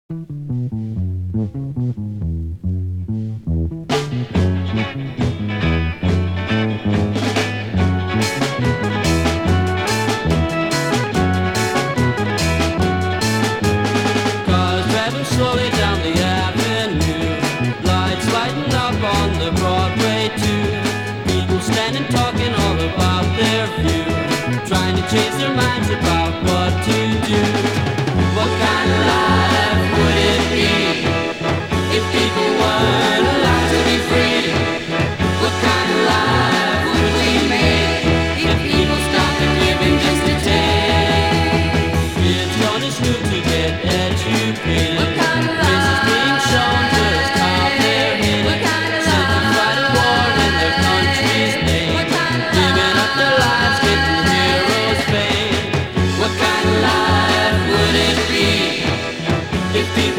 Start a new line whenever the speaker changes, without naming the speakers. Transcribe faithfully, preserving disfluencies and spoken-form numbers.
Cars driving slowly down the avenue, lights lighting up on the Broadway too. People standing talking all about their view, trying to change their minds about what to do. What kind of life would it be if people weren't allowed to be free? What kind of life would we make if people stopped giving just to take? Kids learning school to get educated.
What kind of
Races being shown just how they're headed.
What kind of
Sent to fight a war in their country's name.
What kind of
Giving up their lives, getting heroes' fame. What kind of life would it be if people